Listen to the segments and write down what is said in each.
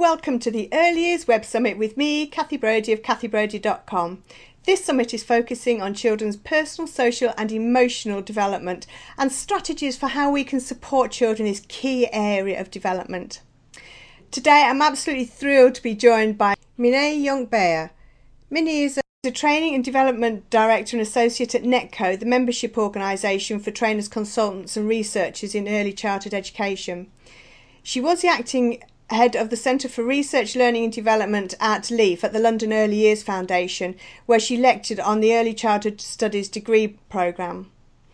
welcome to the Early Years Web Summit with me, Cathy Brodie of cathybrodie.com. This summit is focusing on children's personal, social and emotional development and strategies for how we can support children in this key area of development. Today I'm absolutely thrilled to be joined by Minnie Young-Beyer. Minnie is a Training and Development Director and Associate at NETCO, the membership organisation for trainers, consultants and researchers in early childhood education. She was the acting head of the Centre for Research, Learning and Development at LEAF at the London Early Years Foundation, where she lectured on the Early Childhood Studies degree programme.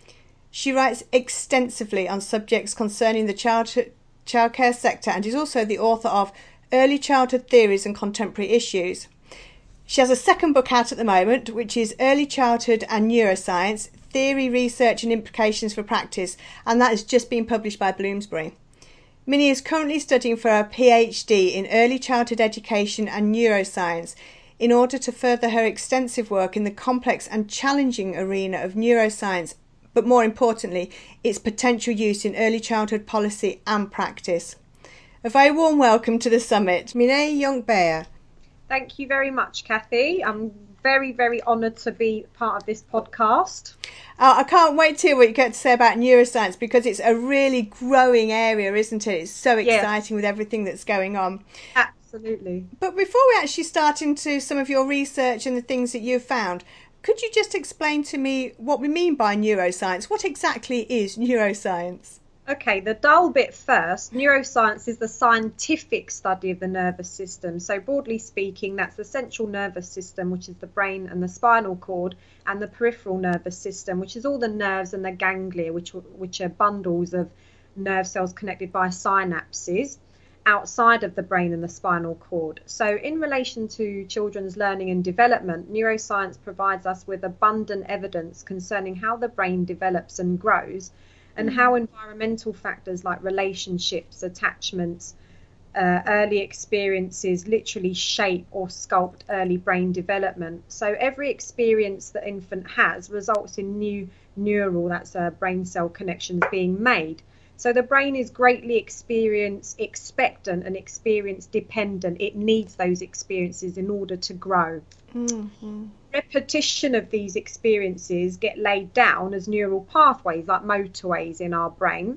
She writes extensively on subjects concerning the childcare sector and is also the author of Early Childhood Theories and Contemporary Issues. She has a second book out at the moment, which is Early Childhood and Neuroscience, Theory, Research and Implications for Practice, and that has just been published by Bloomsbury. Minnie is currently studying for her PhD in Early Childhood Education and Neuroscience in order to further her extensive work in the complex and challenging arena of neuroscience, but more importantly, its potential use in early childhood policy and practice. A very warm welcome to the summit, Minnie Young-Beyer. Thank you very much, Cathy. I'm very, very honoured to be part of this podcast. I can't wait to hear what you get to say about neuroscience because it's a really growing area, isn't it? It's so exciting with everything that's going on. Absolutely. But before we actually start into some of your research and the things that you've found, could you just explain to me what we mean by neuroscience? What exactly is neuroscience? Okay, the dull bit first. Neuroscience is the scientific study of the nervous system. So broadly speaking, that's the central nervous system, which is the brain and the spinal cord, and the peripheral nervous system, which is all the nerves and the ganglia, which are bundles of nerve cells connected by synapses outside of the brain and the spinal cord. So in relation to children's learning and development, neuroscience provides us with abundant evidence concerning how the brain develops and grows, and how environmental factors like relationships, attachments, early experiences literally shape or sculpt early brain development. So every experience the infant has results in new neural, that's brain cell connections being made. So the brain is greatly experience expectant and experience dependent. It needs those experiences in order to grow. Mm-hmm. Repetition of these experiences get laid down as neural pathways, like motorways in our brain,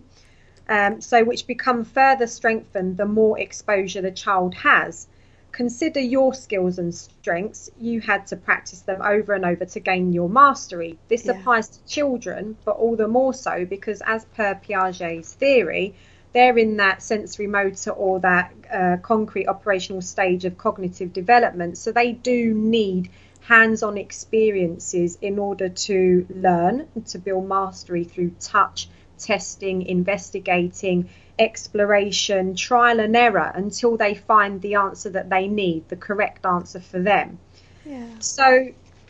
which become further strengthened the more exposure the child has. Consider your skills and strengths. You had to practice them over and over to gain your mastery. This applies to children, but all the more so because, as per Piaget's theory, they're in that sensory motor or that concrete operational stage of cognitive development. So they do need hands-on experiences in order to learn and to build mastery through touch, testing, investigating, exploration, trial and error until they find the answer that they need, the correct answer for them. So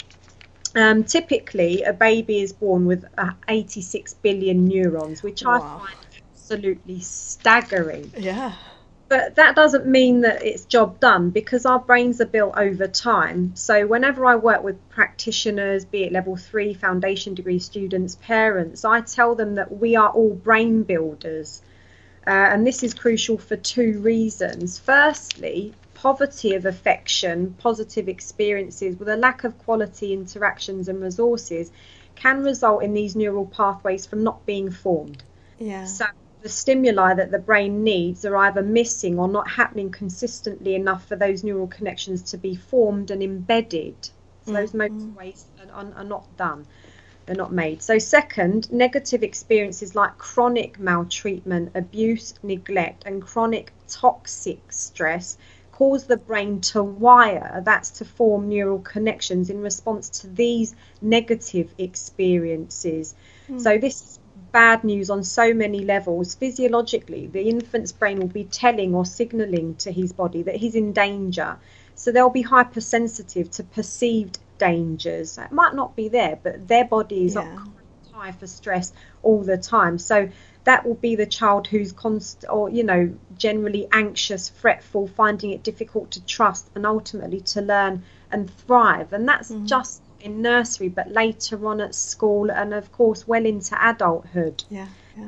typically a baby is born with 86 billion neurons, which I find absolutely staggering. But that doesn't mean that it's job done, because our brains are built over time. So whenever I work with practitioners, be it level 3 foundation degree students, parents, I tell them that we are all brain builders. And this is crucial for two reasons. Firstly, poverty of affection, positive experiences with a lack of quality interactions and resources can result in these neural pathways from not being formed. So the stimuli that the brain needs are either missing or not happening consistently enough for those neural connections to be formed and embedded. So those motorways are not done. They're not made. So second, negative experiences like chronic maltreatment, abuse, neglect, and chronic toxic stress cause the brain to wire, that's to form neural connections in response to these negative experiences. So this is bad news on so many levels. Physiologically, the infant's brain will be telling or signaling to his body that he's in danger. So they'll be hypersensitive to perceived dangers. It might not be there, but their body is not high for stress all the time. So that will be the child who's generally anxious, fretful, finding it difficult to trust and ultimately to learn and thrive. And that's just in nursery, but later on at school and of course well into adulthood.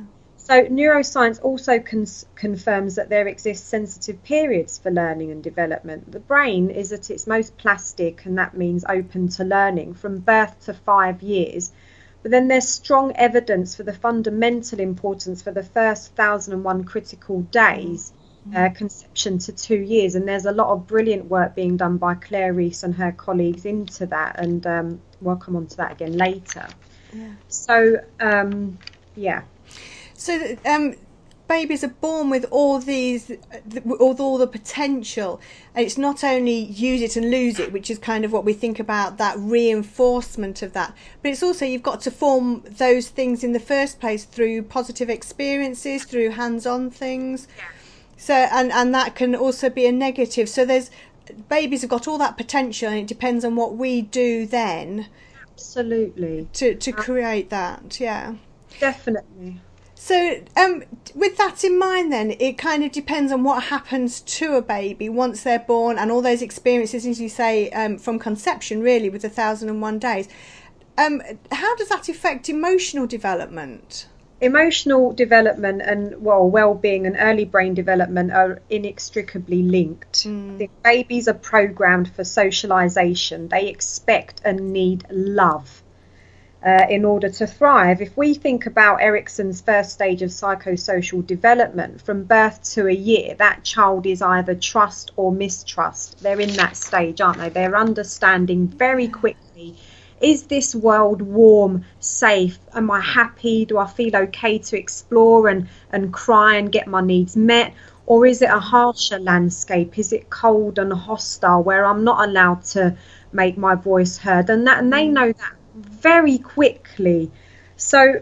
So neuroscience also confirms that there exist sensitive periods for learning and development. The brain is at its most plastic, and that means open to learning, from birth to 5 years. But then there's strong evidence for the fundamental importance for the first 1,001 critical days, conception to 2 years. And there's a lot of brilliant work being done by Claire Rees and her colleagues into that, and we'll come on to that again later. Yeah. So, yeah. So babies are born with all these, with all the potential, and it's not only use it and lose it, which is kind of what we think about, that reinforcement of that, but it's also you've got to form those things in the first place through positive experiences, through hands-on things. Yeah. So and that can also be a negative. So babies have got all that potential, and it depends on what we do then. Absolutely. To create that, yeah. Definitely. So with that in mind then, it kind of depends on what happens to a baby once they're born, and all those experiences, as you say, from conception really, with the 1,001 days. How does that affect emotional development? Emotional development and well-being and early brain development are inextricably linked. The babies are programmed for socialization. They expect and need love in order to thrive. If we think about Erikson's first stage of psychosocial development, from birth to a year, that child is either trust or mistrust. They're in that stage, aren't they? They're understanding very quickly, is this world warm, safe? Am I happy? Do I feel okay to explore and cry and get my needs met? Or is it a harsher landscape? Is it cold and hostile where I'm not allowed to make my voice heard? And they know that very quickly. So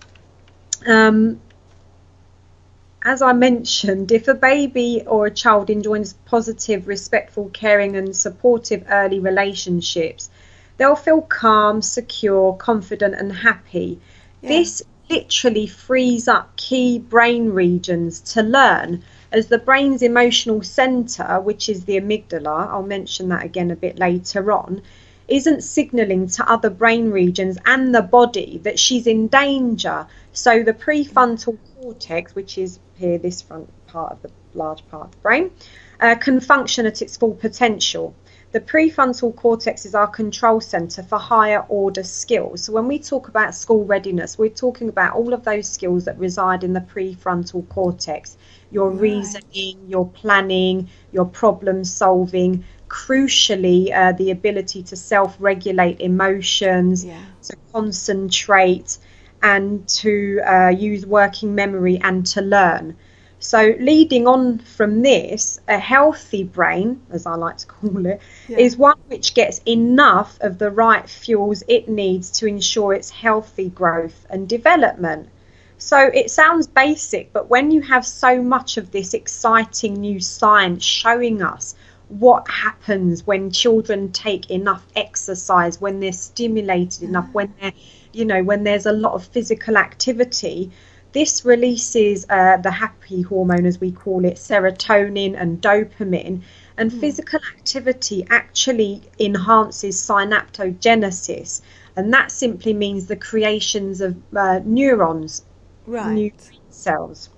as I mentioned, if a baby or a child enjoys positive, respectful, caring and supportive early relationships, they'll feel calm, secure, confident and happy. Yeah. This literally frees up key brain regions to learn, as the brain's emotional centre, which is the amygdala, I'll mention that again a bit later on, isn't signalling to other brain regions and the body that she's in danger. So the prefrontal cortex, which is here, this front part of the large part of the brain, can function at its full potential. The prefrontal cortex is our control centre for higher order skills. So when we talk about school readiness, we're talking about all of those skills that reside in the prefrontal cortex. Your reasoning, your planning, your problem solving, crucially the ability to self-regulate emotions, to concentrate and to use working memory and to learn. So leading on from this, a healthy brain, as I like to call it, is one which gets enough of the right fuels it needs to ensure its healthy growth and development. So it sounds basic, but when you have so much of this exciting new science showing us what happens when children take enough exercise, when they're stimulated enough, when they're, when there's a lot of physical activity, this releases the happy hormone, as we call it, serotonin and dopamine. And physical activity actually enhances synaptogenesis. And that simply means the creations of neurons, new cells.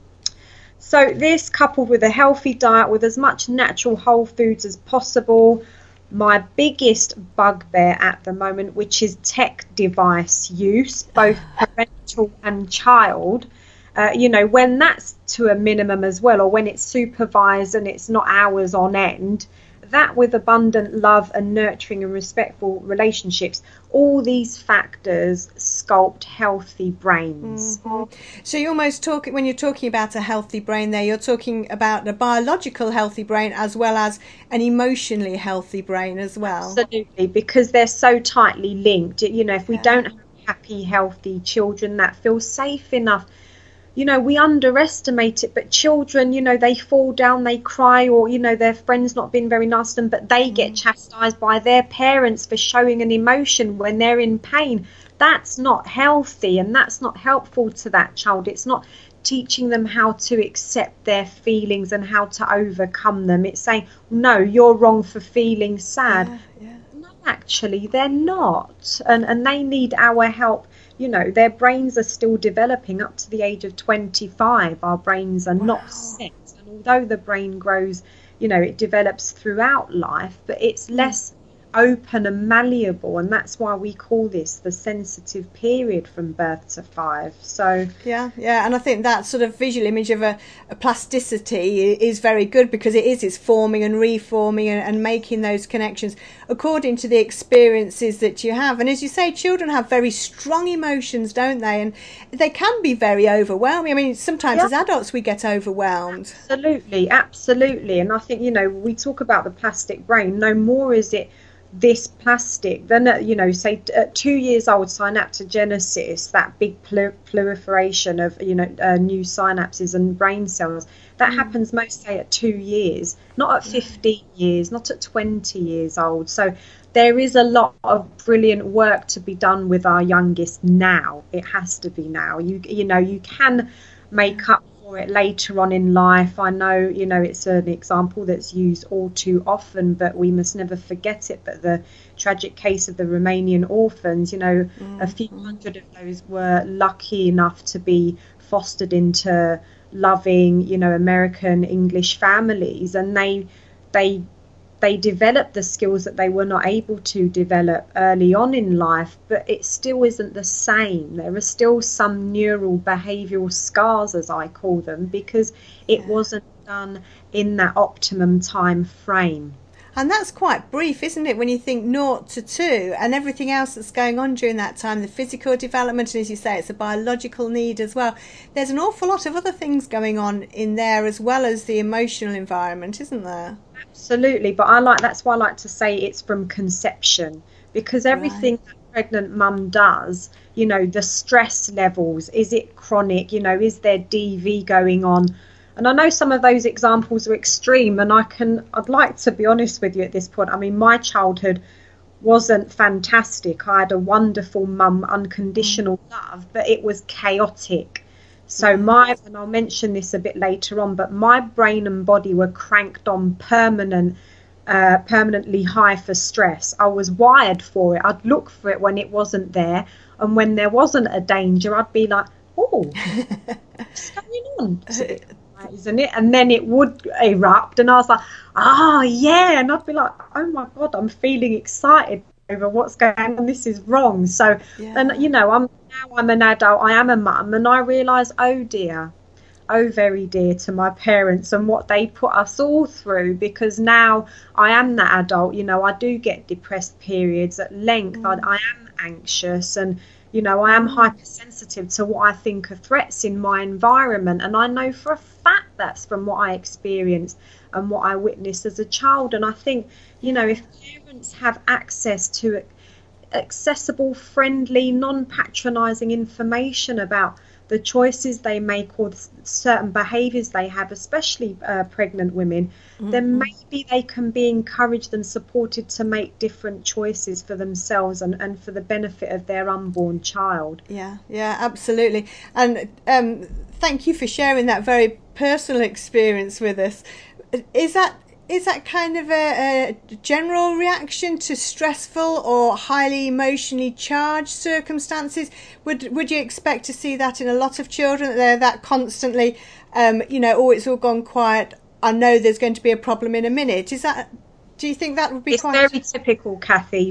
So this, coupled with a healthy diet with as much natural whole foods as possible, my biggest bugbear at the moment, which is tech device use, both parental and child, when that's to a minimum as well, or when it's supervised and it's not hours on end, that with abundant love and nurturing and respectful relationships, all these factors sculpt healthy brains. So you're almost talking, when you're talking about a healthy brain there, you're talking about a biological healthy brain as well as an emotionally healthy brain as well. Absolutely, because they're so tightly linked. If we don't have happy, healthy children that feel safe enough, we underestimate it, but children, they fall down, they cry, or, their friend's not been very nice to them, but they get chastised by their parents for showing an emotion when they're in pain. That's not healthy, and that's not helpful to that child. It's not teaching them how to accept their feelings and how to overcome them. It's saying, no, you're wrong for feeling sad. actually, they're not. And they need our help. You know, their brains are still developing up to the age of 25. Our brains are not set. And although the brain grows, you know, it develops throughout life, but it's less open and malleable, and that's why we call this the sensitive period from birth to 5. So yeah, and I think that sort of visual image of a plasticity is very good, because it's forming and reforming and making those connections according to the experiences that you have. And as you say, children have very strong emotions, don't they? And they can be very overwhelming. I mean, sometimes as adults we get overwhelmed. Absolutely. And I think, you know, we talk about the plastic brain. No more is it this plastic than, you know, say at 2 years old, synaptogenesis, that big proliferation of, you know, new synapses and brain cells, that happens most, say, at 2 years, not at 15 years, not at 20 years old. So there is a lot of brilliant work to be done with our youngest now. It has to be now. You know, you can make up for it later on in life. I know, you know, it's an example that's used all too often, but we must never forget it. But the tragic case of the Romanian orphans, you know, a few hundred of those were lucky enough to be fostered into loving, you know, American English families, and they develop the skills that they were not able to develop early on in life, but it still isn't the same. There are still some neural behavioural scars, as I call them, because it wasn't done in that optimum time frame. And that's quite brief, isn't it, when you think 0 to 2 and everything else that's going on during that time, the physical development, and as you say, it's a biological need as well. There's an awful lot of other things going on in there as well as the emotional environment, isn't there? Absolutely, but that's why I like to say it's from conception, because everything that pregnant mum does, you know, the stress levels, is it chronic, you know, is there DV going on? And I know some of those examples are extreme, and I'd like to be honest with you at this point. I mean, my childhood wasn't fantastic. I had a wonderful mum, unconditional love, but it was chaotic. So and I'll mention this a bit later on, but my brain and body were cranked on permanently high for stress. I was wired for it. I'd look for it when it wasn't there. And when there wasn't a danger, I'd be like, oh, what's going on? It's a bit, isn't it? And then it would erupt, and I was like, yeah. And I'd be like, oh my God, I'm feeling excited over what's going on. This is wrong. So, and you know, I'm an adult, I am a mum, and I realise, oh dear, oh very dear to my parents and what they put us all through, because now I am that adult, you know, I do get depressed periods at length. I am anxious, and you know, I am hypersensitive to what I think are threats in my environment, and I know for a fact that's from what I experienced and what I witnessed as a child. And I think, you know, if parents have access to accessible, friendly, non-patronising information about the choices they make or certain behaviours they have, especially pregnant women, then maybe they can be encouraged and supported to make different choices for themselves and for the benefit of their unborn child. Yeah, absolutely. And thank you for sharing that very personal experience with us. Is that kind of a general reaction to stressful or highly emotionally charged circumstances? Would you expect to see that in a lot of children, that they're that constantly, you know, oh, it's all gone quiet, I know there's going to be a problem in a minute? Do you think that would be quite... It's very typical, Kathy,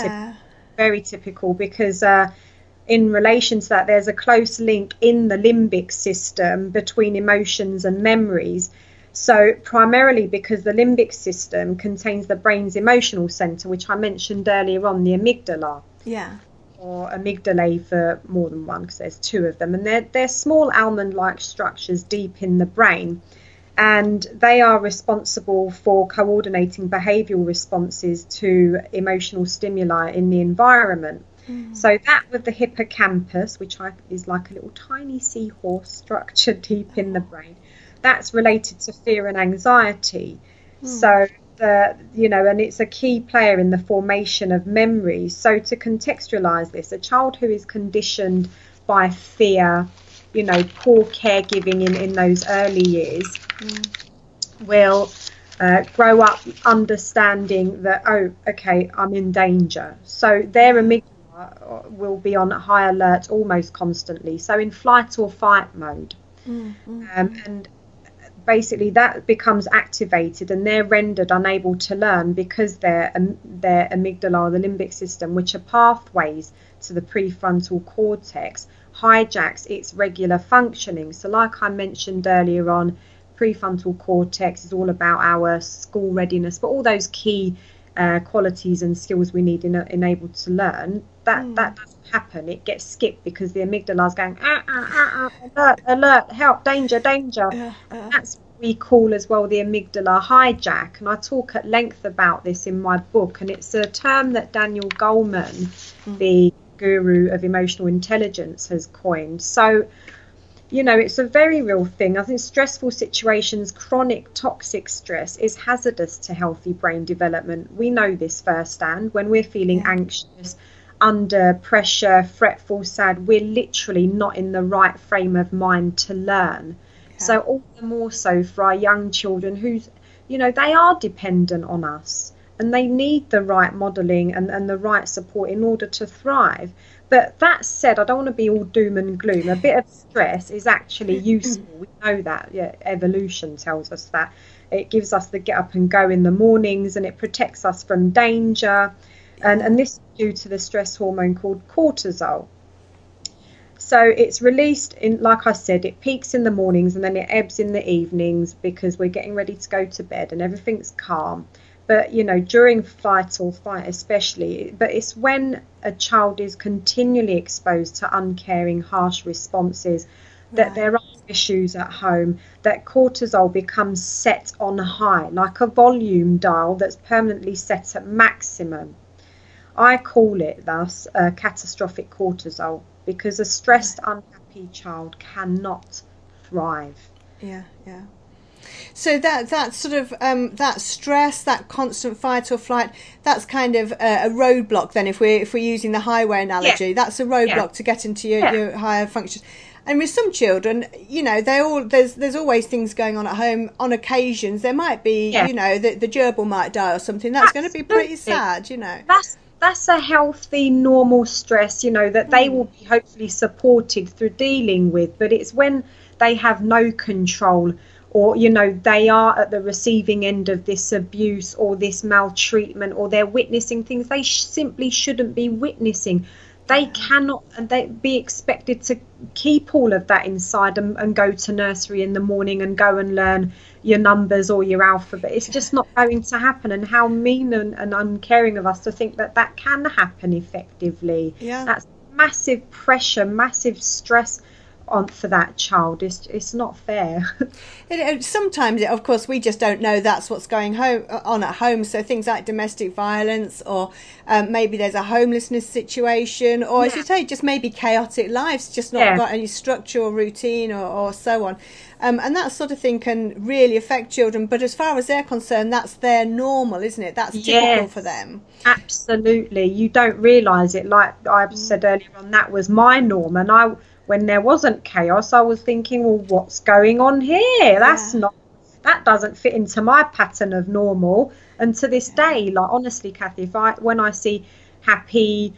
very typical, because in relation to that, there's a close link in the limbic system between emotions and memories. So primarily because the limbic system contains the brain's emotional centre, which I mentioned earlier on, the amygdala. Yeah. Or amygdalae for more than one, because there's 2 of them. And they're small almond-like structures deep in the brain. And they are responsible for coordinating behavioural responses to emotional stimuli in the environment. So that with the hippocampus, which is like a little tiny seahorse structure deep in the brain, that's related to fear and anxiety. So you know, and it's a key player in the formation of memories. So to contextualize this, a child who is conditioned by fear, you know, poor caregiving in those early years will grow up understanding that, oh, okay, I'm in danger. So their amygdala will be on high alert almost constantly. So in flight or fight mode. And basically that becomes activated and they're rendered unable to learn because their amygdala, the limbic system, which are pathways to the prefrontal cortex, hijacks its regular functioning. So like I mentioned earlier on, prefrontal cortex is all about our school readiness, but all those key qualities and skills we need enabled to learn, that doesn't happen. It gets skipped because the amygdala is going alert, alert, help, danger, danger. That's what we call as well the amygdala hijack, and I talk at length about this in my book, and it's a term that Daniel Goleman, the guru of emotional intelligence, has coined. So it's a very real thing. I think stressful situations, chronic toxic stress, is hazardous to healthy brain development. We know this firsthand. When we're feeling anxious, under pressure, fretful, sad, we're literally not in the right frame of mind to learn. So all the more so for our young children who's, they are dependent on us and they need the right modelling and the right support in order to thrive. But that said, I don't want to be all doom and gloom. A bit of stress is actually useful. We know that. Evolution tells us that. It gives us the get up and go in the mornings, and it protects us from danger. And this is due to the stress hormone called cortisol. So it's released like I said, it peaks in the mornings and then it ebbs in the evenings because we're getting ready to go to bed and everything's calm. But, during fight or flight especially, but it's when a child is continually exposed to uncaring, harsh responses, that there are issues at home, that cortisol becomes set on high, like a volume dial that's permanently set at maximum. I call it thus catastrophic cortisol, because a stressed, unhappy child cannot thrive. Yeah. So that sort of that stress, that constant fight or flight, that's kind of a roadblock. Then, if we're using the highway analogy, that's a roadblock to get into your higher functions. And with some children, there's always things going on at home. On occasions, there might be, the gerbil might die or something. That's going to be pretty sad, That's a healthy, normal stress, that they will be hopefully supported through dealing with. But it's when they have no control, or they are at the receiving end of this abuse or this maltreatment, or they're witnessing things they simply shouldn't be witnessing. They cannot, and they be expected to keep all of that inside and go to nursery in the morning and go and learn your numbers or your alphabet. It's just not going to happen. And how mean and uncaring of us to think that can happen effectively. That's massive pressure, massive stress for that child. It's not fair. Sometimes, of course, we just don't know that's what's going on at home. So things like domestic violence, or maybe there's a homelessness situation, or as you say, just maybe chaotic lives, just not got any structure or routine or so on. And that sort of thing can really affect children. But as far as they're concerned, that's their normal, isn't it? That's typical for them. Absolutely. You don't realise it. Like I said earlier on, that was my norm. And when there wasn't chaos, I was thinking, well, what's going on here? That doesn't fit into my pattern of normal. And to this day, like honestly, Kathy, when I see happy,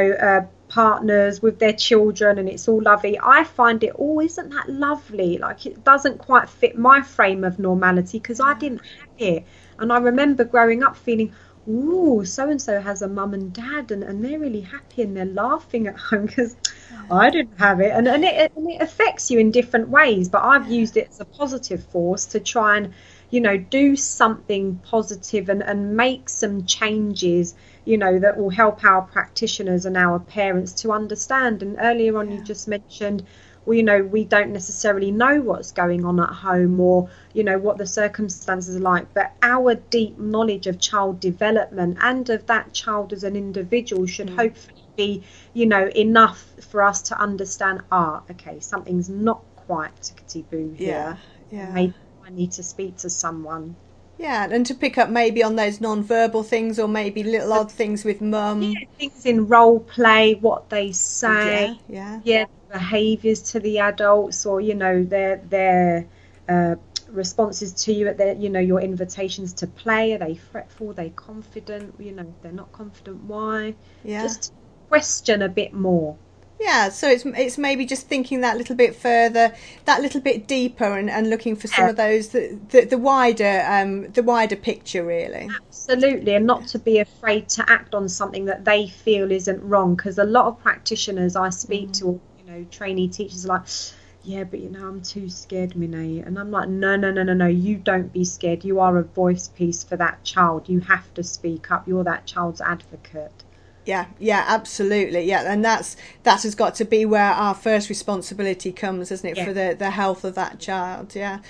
partners with their children and it's all lovely, I find it, isn't that lovely? Like, it doesn't quite fit my frame of normality because I didn't have it. And I remember growing up feeling, ooh, so-and-so has a mum and dad and they're really happy and they're laughing at home because I didn't have it. And it affects you in different ways, but I've used it as a positive force to try and, do something positive and make some changes, that will help our practitioners and our parents to understand. And earlier on, you just mentioned, we don't necessarily know what's going on at home or, what the circumstances are like, but our deep knowledge of child development and of that child as an individual should hopefully be, enough for us to understand, okay, something's not quite tickety-boo here. Maybe I need to speak to someone. Yeah, and to pick up maybe on those non-verbal things, or maybe little odd things with mum. Yeah, things in role play, what they say. Behaviours to the adults, or their responses to you at their, your invitations to play? Are they fretful? Are they confident? If they're not confident, why? Yeah. Just question a bit more. Yeah, so it's maybe just thinking that little bit further, that little bit deeper, and looking for some of those the wider picture, really. Absolutely, and not to be afraid to act on something that they feel isn't wrong, because a lot of practitioners I speak to, trainee teachers are like, yeah, but I'm too scared, Minay. And I'm like, no, you don't be scared. You are a voice piece for that child. You have to speak up. You're that child's advocate. Yeah, absolutely. Yeah, and that has got to be where our first responsibility comes, isn't it, for the health of that child. Yeah.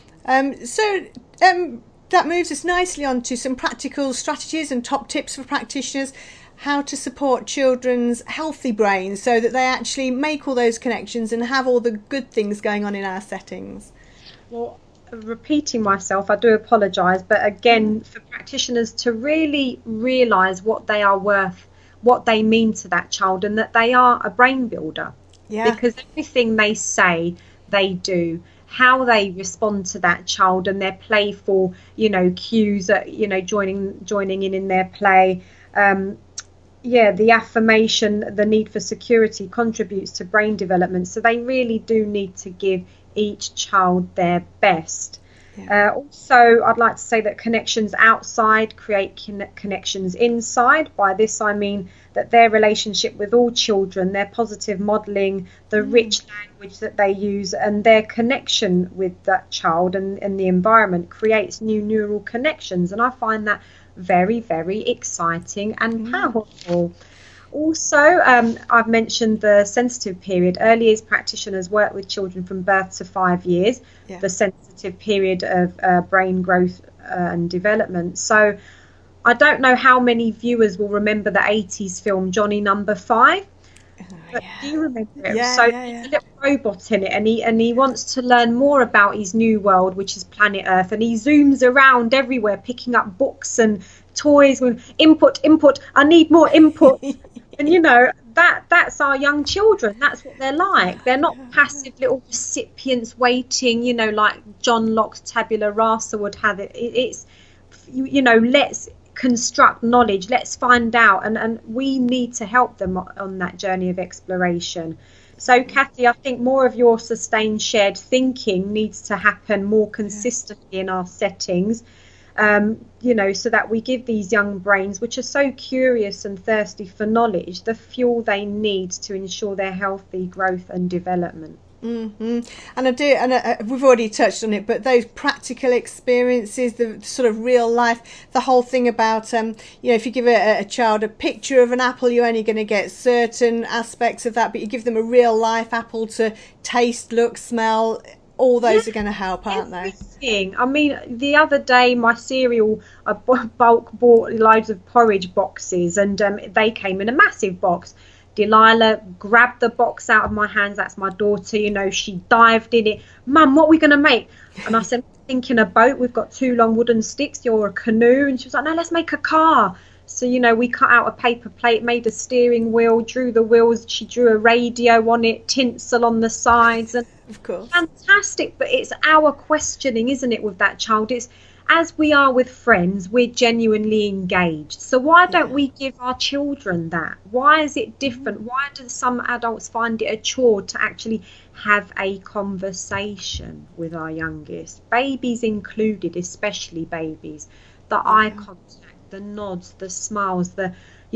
So that moves us nicely on to some practical strategies and top tips for practitioners, how to support children's healthy brains so that they actually make all those connections and have all the good things going on in our settings. Well, repeating myself, I do apologise, but again, for practitioners to really realise what they are worth, what they mean to that child, and that they are a brain builder. Yeah. Because everything they say, they do, how they respond to that child and their playful, cues, joining in their play. The affirmation, the need for security contributes to brain development. So they really do need to give each child their best. Yeah. Also, I'd like to say that connections outside create connections inside. By this, I mean that their relationship with all children, their positive modelling, the rich language that they use, and their connection with that child and the environment creates new neural connections. And I find that very, very exciting and powerful. Also, I've mentioned the sensitive period. Early years practitioners work with children from birth to 5 years, the sensitive period of brain growth and development. So I don't know how many viewers will remember the 80s film Johnny Number 5. But do you remember it? There's a little robot in it, and he wants to learn more about his new world, which is planet Earth, and he zooms around everywhere picking up books and toys with input, I need more input. And that's our young children. That's what they're like. They're not passive little recipients waiting, like John Locke's tabula rasa would have it. It's let's construct knowledge, let's find out, and we need to help them on that journey of exploration. So Kathy, I think more of your sustained shared thinking needs to happen more consistently in our settings, so that we give these young brains, which are so curious and thirsty for knowledge, the fuel they need to ensure their healthy growth and development. Mm-hmm. And we've already touched on it, but those practical experiences, the sort of real life, the whole thing about if you give a child a picture of an apple, you're only going to get certain aspects of that, but you give them a real life apple to taste, look, smell, all those are going to help, aren't they? I mean, the other day my cereal, I bulk bought loads of porridge boxes, and they came in a massive box. Delilah grabbed the box out of my hands. That's my daughter, she dived in it. Mum, what are we going to make? And I said, thinking a boat. We've got 2 long wooden sticks. You're a canoe. And she was like, no, let's make a car. So, we cut out a paper plate, made a steering wheel, drew the wheels. She drew a radio on it, tinsel on the sides. And of course. Fantastic. But it's our questioning, isn't it, with that child? It's as we are with friends, we're genuinely engaged. So why don't we give our children that? Why is it different? Why do some adults find it a chore to actually have a conversation with our youngest? Babies included, especially babies. The eye contact, the nods, the smiles, the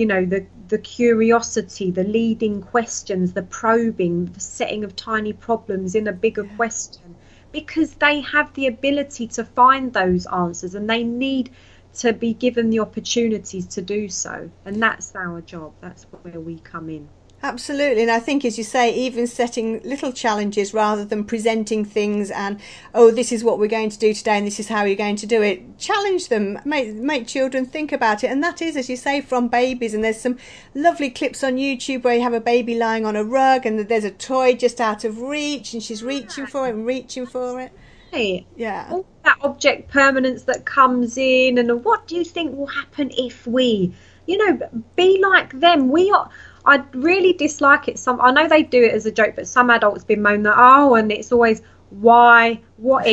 curiosity, the leading questions, the probing, the setting of tiny problems in a bigger question. Because they have the ability to find those answers, and they need to be given the opportunities to do so. And that's our job. That's where we come in. Absolutely. And I think, as you say, even setting little challenges rather than presenting things and, this is what we're going to do today and this is how you're going to do it. Challenge them, make children think about it. And that is, as you say, from babies. And there's some lovely clips on YouTube where you have a baby lying on a rug and there's a toy just out of reach and she's reaching for it and reaching for it. Right. Yeah. All that object permanence that comes in, and what do you think will happen if we, be like them. I really dislike it. I know they do it as a joke, but some adults bemoan that, and it's always why, what if,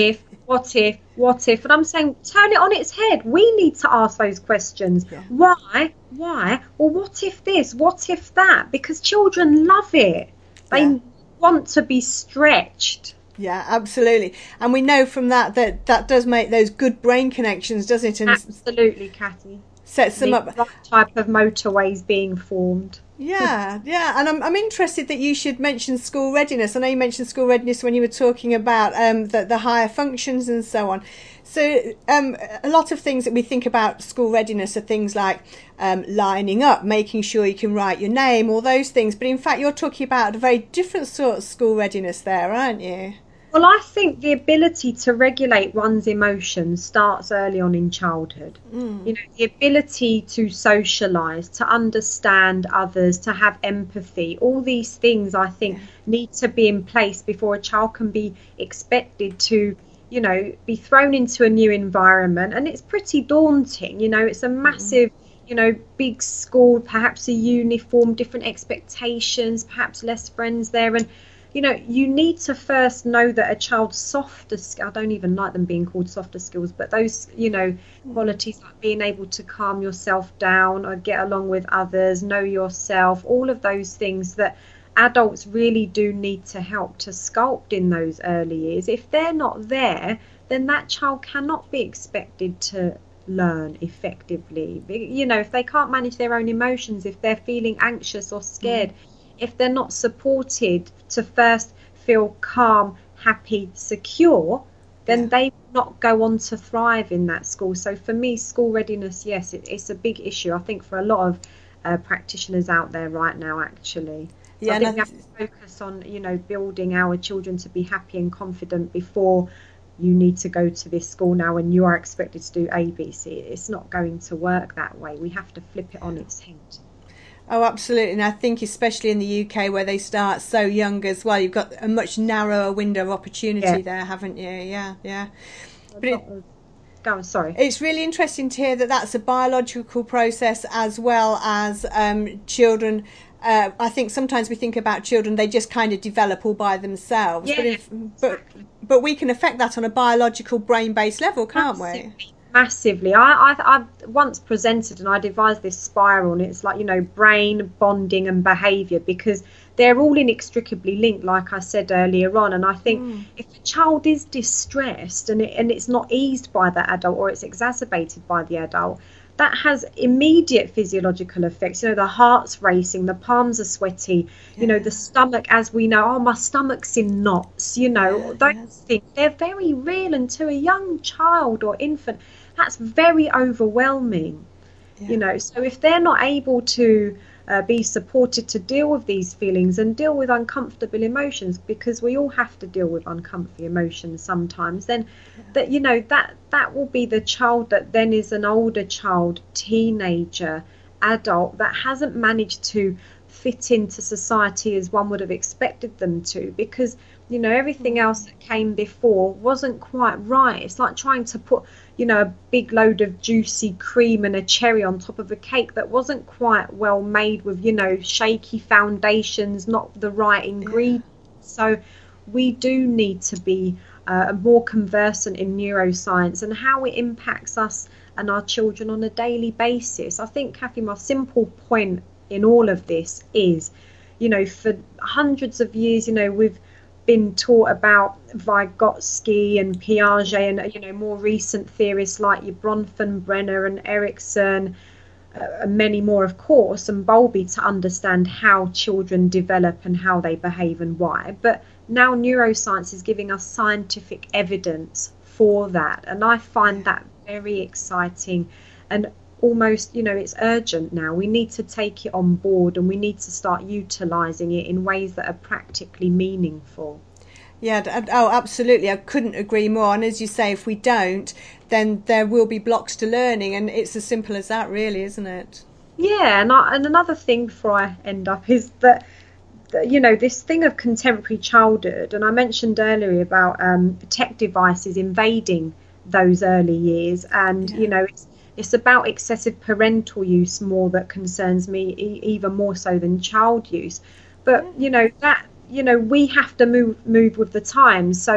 what if? And I'm saying, turn it on its head. We need to ask those questions. Yeah. Why? Well, what if this? What if that? Because children love it. They want to be stretched. Yeah, absolutely. And we know from that does make those good brain connections, doesn't it? And absolutely, Kathy. Sets them up. Right type of motorways being formed. Yeah. And I'm interested that you should mention school readiness. I know you mentioned school readiness when you were talking about the higher functions and so on. So a lot of things that we think about school readiness are things like lining up, making sure you can write your name, all those things. But in fact, you're talking about a very different sort of school readiness there, aren't you? Well, I think the ability to regulate one's emotions starts early on in childhood. You know, the ability to socialise, to understand others, to have empathy, all these things I think need to be in place before a child can be expected to, you know, be thrown into a new environment. And it's pretty daunting, you know, it's a massive, you know, big school, perhaps a uniform, different expectations, perhaps less friends there. And you know, you need to first know that a child's softer skills, I don't even like them being called softer skills, but those, you know, qualities like being able to calm yourself down or get along with others, know yourself, all of those things that adults really do need to help to sculpt in those early years. If they're not there, then that child cannot be expected to learn effectively. You know, if they can't manage their own emotions, if they're feeling anxious or scared, if they're not supported to first feel calm, happy, secure, then they will not go on to thrive in that school. So for me, school readiness, yes, it's a big issue, I think, for a lot of practitioners out there right now, actually. So I think we have to focus on, you know, building our children to be happy and confident before you need to go to this school now and you are expected to do ABC. It's not going to work that way. We have to flip it on its head. Oh, absolutely. And I think especially in the UK where they start so young as well, you've got a much narrower window of opportunity there, haven't you? Yeah. But go on, sorry. It's really interesting to hear that that's a biological process as well as children. I think sometimes we think about children, they just kind of develop all by themselves. Yeah, but we can affect that on a biological brain-based level, can't we? Massively. I once presented and I devised this spiral, and it's like, you know, brain, bonding and behaviour, because they're all inextricably linked, like I said earlier on. And I think if a child is distressed and it's not eased by the adult, or it's exacerbated by the adult, that has immediate physiological effects. You know, the heart's racing, the palms are sweaty, you know, the stomach, as we know, my stomach's in knots, you know, those things, they're very real. And to a young child or infant, that's very overwhelming, you know. So if they're not able to be supported to deal with these feelings and deal with uncomfortable emotions, because we all have to deal with uncomfortable emotions sometimes, then that, you know, that will be the child that then is an older child, teenager, adult, that hasn't managed to fit into society as one would have expected them to, because, you know, everything else that came before wasn't quite right. It's like trying to put, you know, a big load of juicy cream and a cherry on top of a cake that wasn't quite well made, with, you know, shaky foundations, not the right ingredients. So we do need to be more conversant in neuroscience and how it impacts us and our children on a daily basis. I think, Kathy, my simple point in all of this is, you know, for hundreds of years, you know, we've been taught about Vygotsky and Piaget and, you know, more recent theorists like your Bronfenbrenner and Erikson, and many more, of course, and Bowlby, to understand how children develop and how they behave and why. But now neuroscience is giving us scientific evidence for that, and I find that very exciting and almost, you know, it's urgent now. We need to take it on board and we need to start utilising it in ways that are practically meaningful. Yeah, oh, absolutely. I couldn't agree more. And as you say, if we don't, then there will be blocks to learning, and it's as simple as that, really, isn't it? Yeah, and another thing before I end up is that, you know, this thing of contemporary childhood, and I mentioned earlier about tech devices invading those early years, and, you know, it's about excessive parental use more that concerns me, even more so than child use. But, you know, that, you know, we have to move with the times. So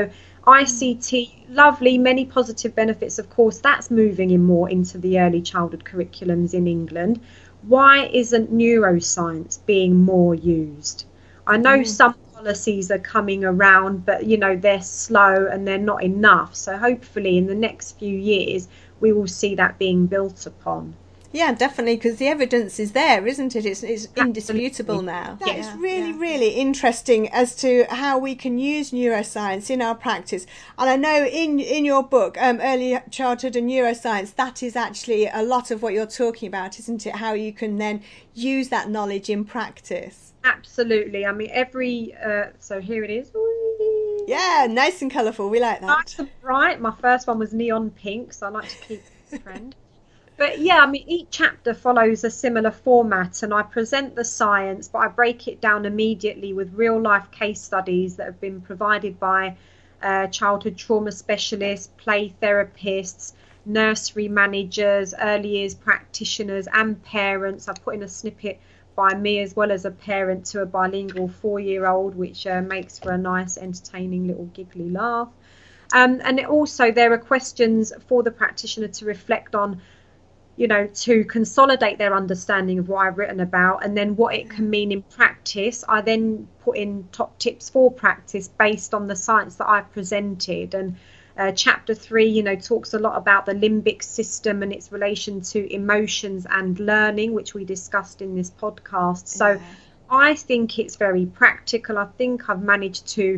ICT, lovely, many positive benefits, of course, that's moving in more into the early childhood curriculums in England. Why isn't neuroscience being more used? I know some policies are coming around, but they're slow and they're not enough. So hopefully in the next few years we will see that being built upon. Yeah, definitely, because the evidence is there, isn't it? It's indisputable now. That is really interesting as to how we can use neuroscience in our practice. And I know in your book, Early Childhood and Neuroscience, that is actually a lot of what you're talking about, isn't it? How you can then use that knowledge in practice. Absolutely. I mean, so here it is. Yeah, nice and colourful. We like that. Nice and bright. My first one was neon pink, so I like to keep the trend. But yeah, I mean, each chapter follows a similar format, and I present the science, but I break it down immediately with real life case studies that have been provided by childhood trauma specialists, play therapists, nursery managers, early years practitioners and parents. I put in a snippet by me as well as a parent to a bilingual 4-year-old, which makes for a nice, entertaining little giggly laugh. And also there are questions for the practitioner to reflect on, to consolidate their understanding of what I've written about, and then what it can mean in practice. I then put in top tips for practice based on the science that I've presented. And chapter 3, talks a lot about the limbic system and its relation to emotions and learning, which we discussed in this podcast. So I think it's very practical. I think I've managed to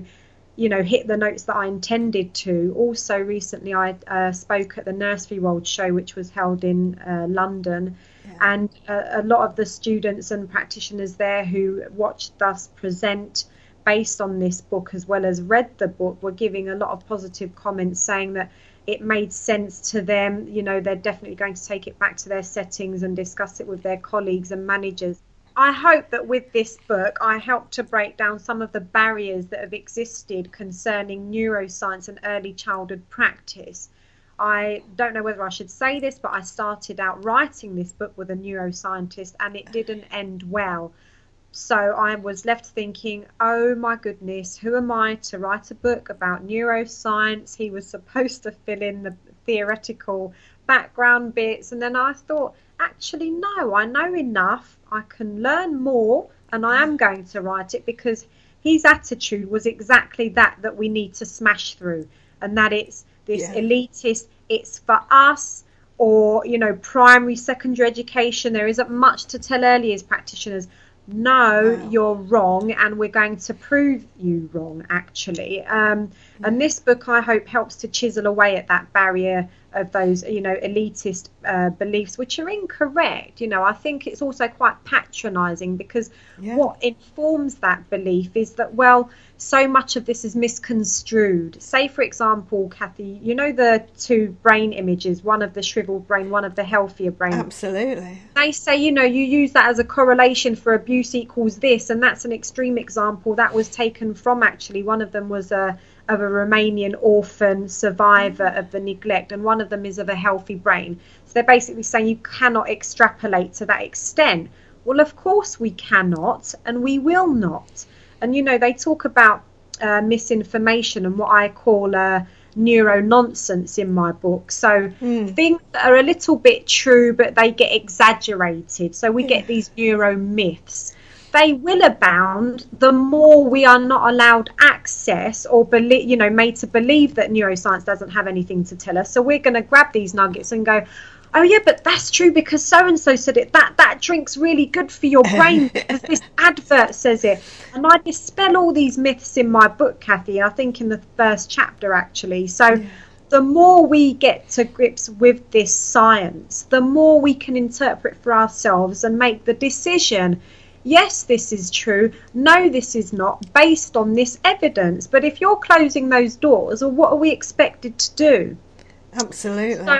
hit the notes that I intended to. Also, recently I spoke at the Nursery World show, which was held in London, and a lot of the students and practitioners there who watched us present based on this book, as well as read the book, were giving a lot of positive comments, saying that it made sense to them. They're definitely going to take it back to their settings and discuss it with their colleagues and managers. I hope that with this book, I help to break down some of the barriers that have existed concerning neuroscience and early childhood practice. I don't know whether I should say this, but I started out writing this book with a neuroscientist and it didn't end well. So I was left thinking, oh my goodness, who am I to write a book about neuroscience? He was supposed to fill in the theoretical background bits. And then I thought, actually, no, I know enough. I can learn more, and I am going to write it, because his attitude was exactly that we need to smash through, and that it's this elitist, it's for us, or primary, secondary education. There isn't much to tell early years practitioners. No, you're wrong, and we're going to prove you wrong, actually. And this book, I hope, helps to chisel away at that barrier of those, elitist beliefs, which are incorrect. I think it's also quite patronising, because what informs that belief is that, well, so much of this is misconstrued. Say, for example, Kathy, the two brain images, one of the shriveled brain, one of the healthier brain. Absolutely. They say, you use that as a correlation for abuse equals this, and that's an extreme example that was taken from, actually, one of them was of a Romanian orphan survivor of the neglect, and one of them is of a healthy brain. So they're basically saying you cannot extrapolate to that extent. Well, of course we cannot, and we will not. And they talk about misinformation and what I call neuro nonsense in my book. So things that are a little bit true, but they get exaggerated. So we get these neuro myths. They will abound the more we are not allowed access or made to believe that neuroscience doesn't have anything to tell us. So we're going to grab these nuggets and go, oh yeah, but that's true because so-and-so said it. That drink's really good for your brain because this advert says it. And I dispel all these myths in my book, Kathy, I think in the first chapter, actually. So the more we get to grips with this science, the more we can interpret for ourselves and make the decision, yes, this is true, no, this is not, based on this evidence. But if you're closing those doors, well, what are we expected to do? Absolutely. So,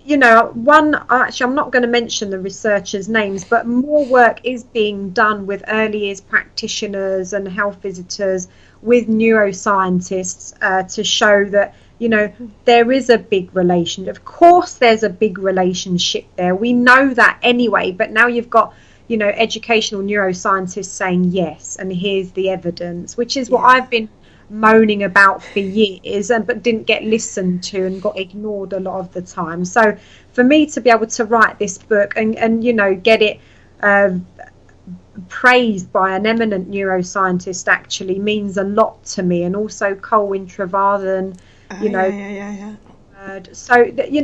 actually, I'm not going to mention the researchers' names, but more work is being done with early years practitioners and health visitors, with neuroscientists, to show that, there is a big relation. Of course, there's a big relationship there. We know that anyway, but now you've got, educational neuroscientists saying yes, and here's the evidence, which is what I've been moaning about for years, but didn't get listened to and got ignored a lot of the time. So for me to be able to write this book and get it praised by an eminent neuroscientist actually means a lot to me, and also Colwyn Trevathan, So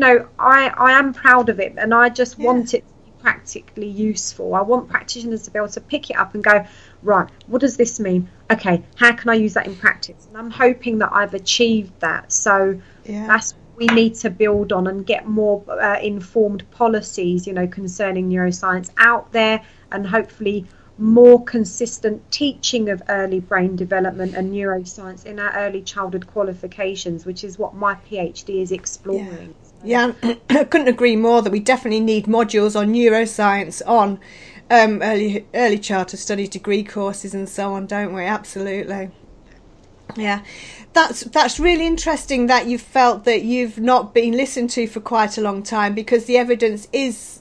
I am proud of it, and I just want it to be practically useful. I want practitioners to be able to pick it up and go, right, what does this mean? Okay, how can I use that in practice? And I'm hoping that I've achieved that. So that's what we need to build on and get more informed policies, concerning neuroscience out there, and hopefully more consistent teaching of early brain development and neuroscience in our early childhood qualifications, which is what my PhD is exploring. Yeah, I couldn't agree more that we definitely need modules on neuroscience on early childhood studies degree courses and so on, don't we? Absolutely. Yeah, that's really interesting that you felt that you've not been listened to for quite a long time, because the evidence is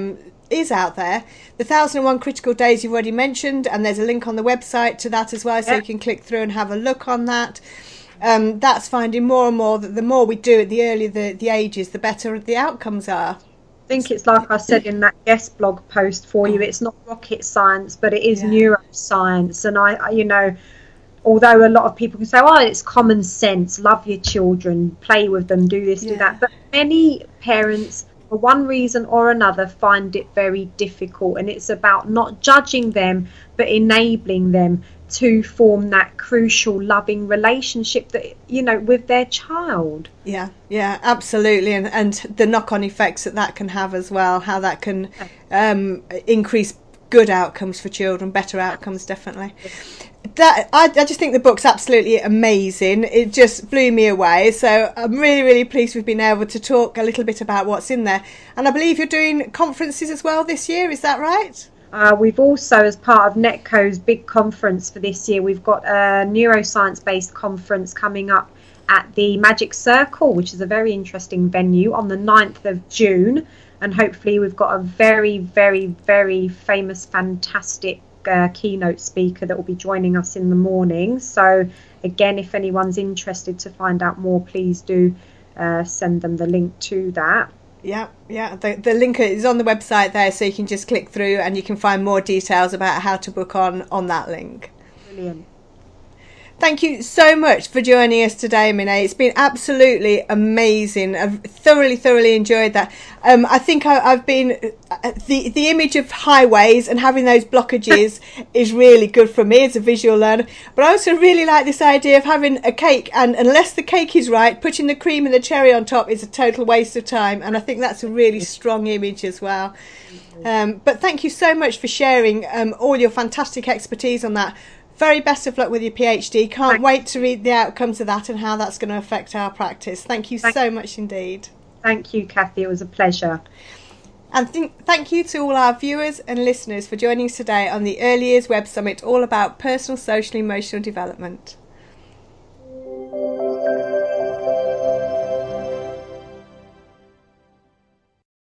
out there. The 1001 Critical Days you've already mentioned, and there's a link on the website to that as well, so you can click through and have a look on that. That's finding more and more that the more we do it, the earlier the ages, the better the outcomes are. I think it's like I said in that guest blog post for you, it's not rocket science, but it is neuroscience. And I although a lot of people can say, oh, it's common sense, love your children, play with them, do this, do that. But many parents, for one reason or another, find it very difficult. And it's about not judging them, but enabling them to form that crucial loving relationship that with their child. Yeah, absolutely. And the knock-on effects that can have as well, how that can increase good outcomes for children, better outcomes, definitely. That I just think the book's absolutely amazing. It just blew me away. So I'm really, really pleased we've been able to talk a little bit about what's in there. And I believe you're doing conferences as well this year, is that right? We've also, as part of NETCO's big conference for this year, we've got a neuroscience-based conference coming up at the Magic Circle, which is a very interesting venue, on the 9th of June. And hopefully we've got a very, very, very famous, fantastic keynote speaker that will be joining us in the morning. So again, if anyone's interested to find out more, please do send them the link to that. Yeah. The link is on the website there, so you can just click through and you can find more details about how to book on that link. Brilliant. Thank you so much for joining us today, Minay. It's been absolutely amazing. I've thoroughly enjoyed that. I think I've been the image of highways and having those blockages is really good for me as a visual learner. But I also really like this idea of having a cake, and unless the cake is right, putting the cream and the cherry on top is a total waste of time. And I think that's a really strong image as well. But thank you so much for sharing all your fantastic expertise on that. Very best of luck with your PhD. Can't wait to read the outcomes of that and how that's going to affect our practice. Thank you so much indeed. Thank you, Kathy. It was a pleasure. And thank you to all our viewers and listeners for joining us today on the Early Years Web Summit, all about personal, social, emotional development.